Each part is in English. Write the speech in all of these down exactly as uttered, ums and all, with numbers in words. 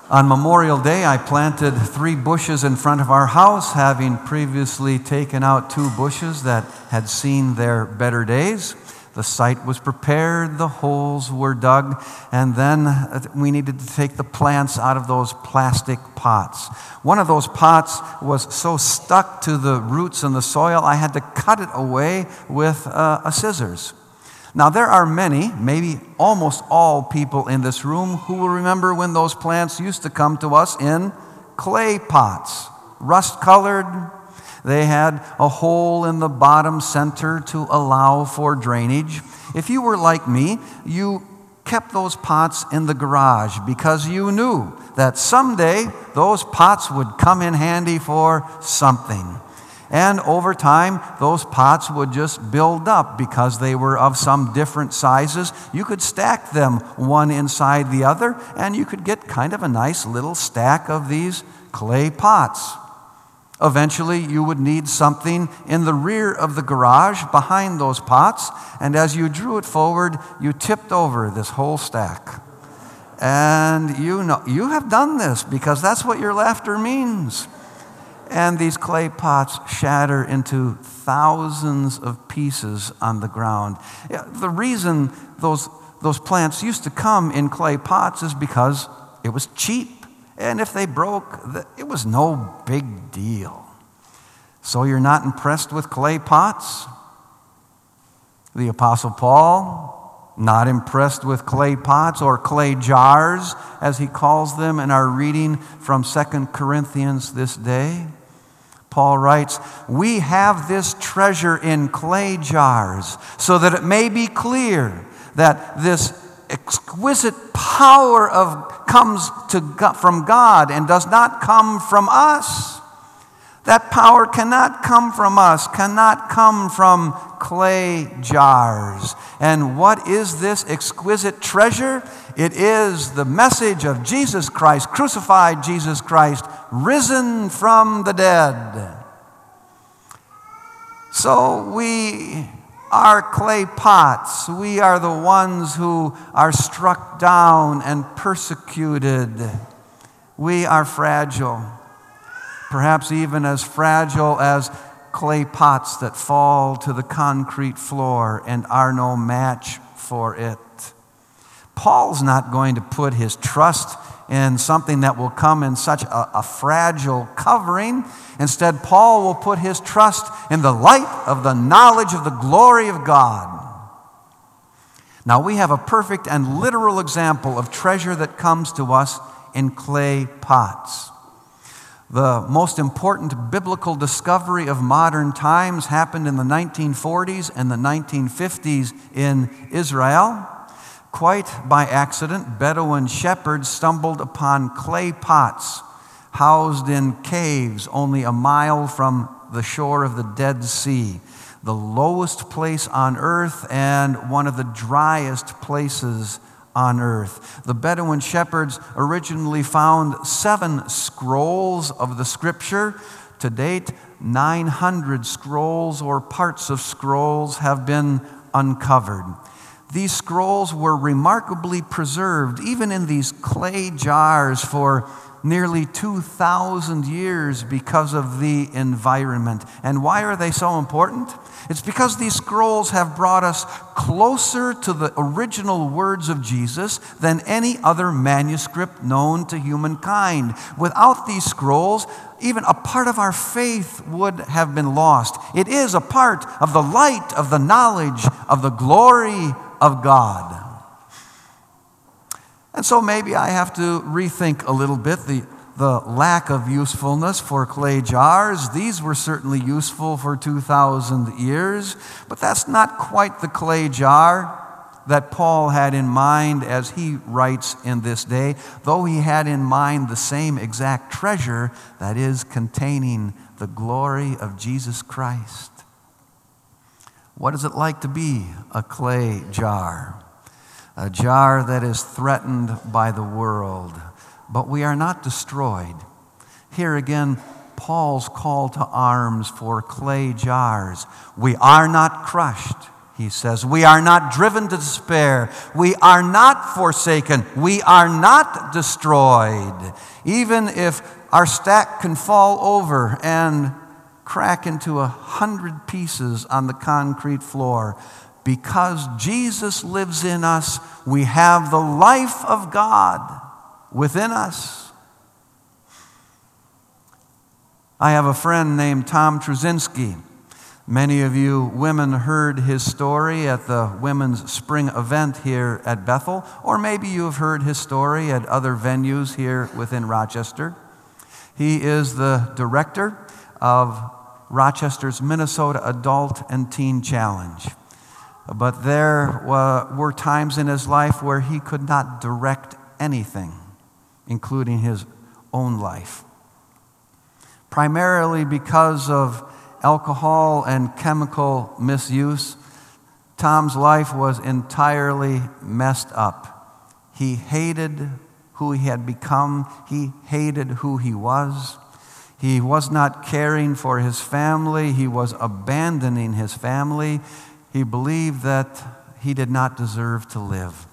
On Memorial Day, I planted three bushes in front of our house, having previously taken out two bushes that had seen their better days. The site was prepared, the holes were dug, and then we needed to take the plants out of those plastic pots. One of those pots was so stuck to the roots in the soil, I had to cut it away with uh, a scissors. Now, there are many, maybe almost all people in this room who will remember when those plants used to come to us in clay pots, rust-colored. They had a hole in the bottom center to allow for drainage. If you were like me, you kept those pots in the garage because you knew that someday those pots would come in handy for something. And over time, those pots would just build up because they were of some different sizes. You could stack them one inside the other, and you could get kind of a nice little stack of these clay pots. Eventually, you would need something in the rear of the garage behind those pots, and as you drew it forward, you tipped over this whole stack. And you know, you have done this because that's what your laughter means. And these clay pots shatter into thousands of pieces on the ground. The reason those, those plants used to come in clay pots is because it was cheap. And if they broke, it was no big deal. So you're not impressed with clay pots? The Apostle Paul, not impressed with clay pots or clay jars, as he calls them in our reading from Second Corinthians this day. Paul writes, "We have this treasure in clay jars, so that it may be clear that this exquisite power of comes to from God and does not come from us." That power cannot come from us, cannot come from clay jars. And what is this exquisite treasure? It is the message of Jesus Christ, crucified Jesus Christ, risen from the dead. So we are clay pots. We are the ones who are struck down and persecuted. We are fragile. Perhaps even as fragile as clay pots that fall to the concrete floor and are no match for it. Paul's not going to put his trust in something that will come in such a, a fragile covering. Instead, Paul will put his trust in the light of the knowledge of the glory of God. Now, we have a perfect and literal example of treasure that comes to us in clay pots. The most important biblical discovery of modern times happened in the nineteen forties and the nineteen fifties in Israel. Quite by accident, Bedouin shepherds stumbled upon clay pots housed in caves only a mile from the shore of the Dead Sea, the lowest place on earth and one of the driest places on earth. The Bedouin shepherds originally found seven scrolls of the scripture. To date, nine hundred scrolls or parts of scrolls have been uncovered. These scrolls were remarkably preserved, even in these clay jars, for nearly two thousand years because of the environment. And why are they so important? It's because these scrolls have brought us closer to the original words of Jesus than any other manuscript known to humankind. Without these scrolls, even a part of our faith would have been lost. It is a part of the light of the knowledge of the glory of God. And so maybe I have to rethink a little bit the, the lack of usefulness for clay jars. These were certainly useful for two thousand years, but that's not quite the clay jar that Paul had in mind as he writes in this day, though he had in mind the same exact treasure, that is, containing the glory of Jesus Christ. What is it like to be a clay jar? A jar that is threatened by the world, but we are not destroyed. Here again, Paul's call to arms for clay jars. We are not crushed. he says. We are not driven to despair. We are not forsaken. We are not destroyed. Even if our stack can fall over and crack into a hundred pieces on the concrete floor, because Jesus lives in us, we have the life of God within us. I have a friend named Tom Truzinski. Many of you women heard his story at the women's spring event here at Bethel, or maybe you have heard his story at other venues here within Rochester. He is the director of Rochester's Minnesota Adult and Teen Challenge. But there were times in his life where he could not direct anything, including his own life. Primarily because of alcohol and chemical misuse, Tom's life was entirely messed up. He hated who he had become. He hated who he was. He was not caring for his family. He was abandoning his family. He believed that he did not deserve to live.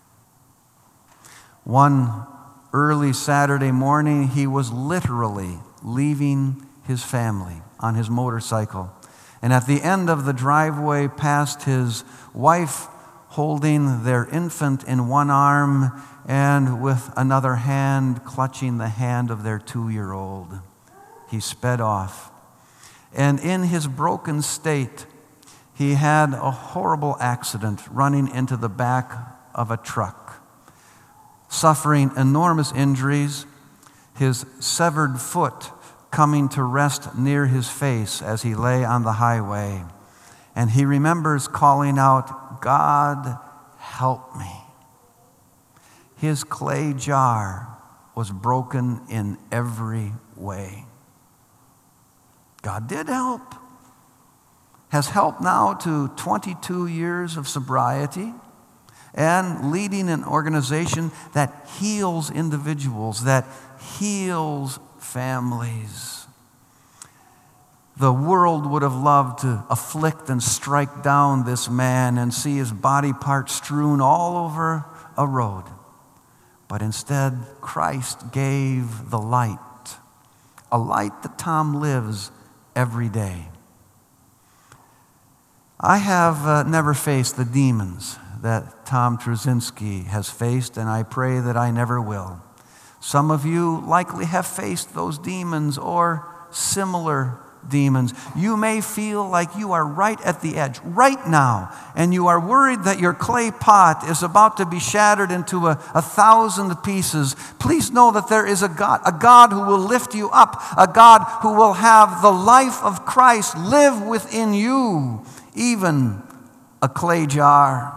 One early Saturday morning, he was literally leaving his family on his motorcycle. And at the end of the driveway, past his wife holding their infant in one arm and with another hand clutching the hand of their two-year-old, he sped off. And in his broken state, he had a horrible accident running into the back of a truck, suffering enormous injuries, his severed foot coming to rest near his face as he lay on the highway. And he remembers calling out, "God, help me." His clay jar was broken in every way. God did help. Has helped now to twenty-two years of sobriety and leading an organization that heals individuals, that heals families. The world would have loved to afflict and strike down this man and see his body parts strewn all over a road. But instead, Christ gave the light, a light that Tom lives every day. I have uh, never faced the demons that Tom Truzinski has faced, and I pray that I never will. Some of you likely have faced those demons or similar demons. You may feel like you are right at the edge right now, and you are worried that your clay pot is about to be shattered into a, a thousand pieces. Please know that there is a God, a God who will lift you up, a God who will have the life of Christ live within you, even a clay jar.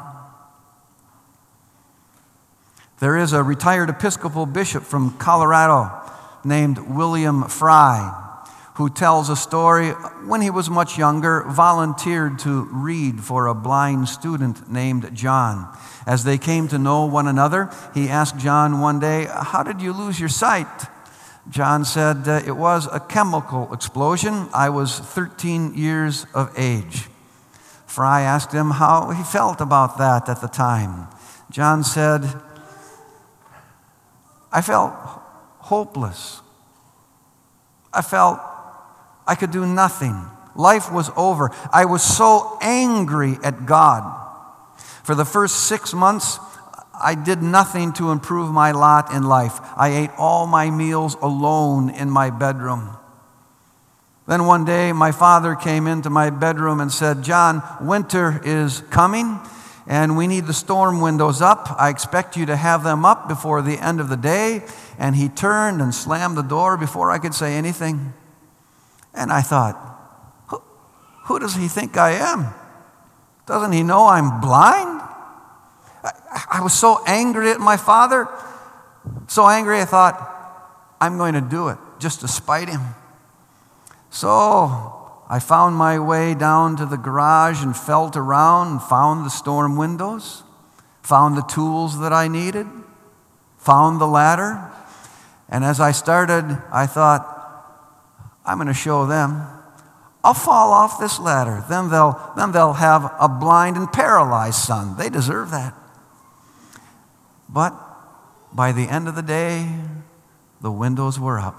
There is a retired Episcopal bishop from Colorado named William Fry, who tells a story. When he was much younger, volunteered to read for a blind student named John. As they came to know one another, he asked John one day, "How did you lose your sight?" John said, uh, "It was a chemical explosion. I was thirteen years of age." Fry asked him how he felt about that at the time. John said, "I felt hopeless. I felt I could do nothing. Life was over. I was so angry at God. For the first six months, I did nothing to improve my lot in life. I ate all my meals alone in my bedroom. Then one day, my father came into my bedroom and said, 'John, winter is coming, and we need the storm windows up. I expect you to have them up before the end of the day.' And he turned and slammed the door before I could say anything. And I thought, who, who does he think I am? Doesn't he know I'm blind?" I, I was so angry at my father, so angry I thought, I'm going to do it just to spite him. So I found my way down to the garage and felt around and found the storm windows, found the tools that I needed, found the ladder. And as I started, I thought, I'm going to show them. I'll fall off this ladder. Then they'll, then they'll have a blind and paralyzed son. They deserve that. But by the end of the day, the windows were up.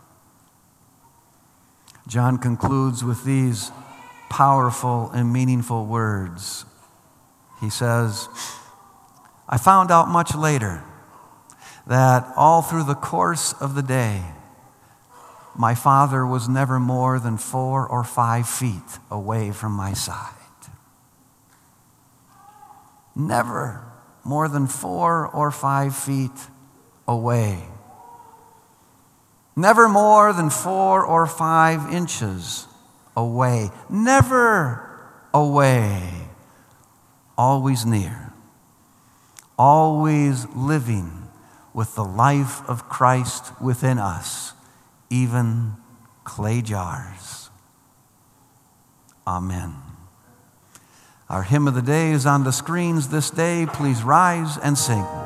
John concludes with these powerful and meaningful words. He says, I found out much later that all through the course of the day, my father was never more than four or five feet away from my side. Never more than four or five feet away. Never more than four or five inches away. Never away. Always near. Always living with the life of Christ within us, even clay jars. Amen. Our hymn of the day is on the screens this day. Please rise and sing.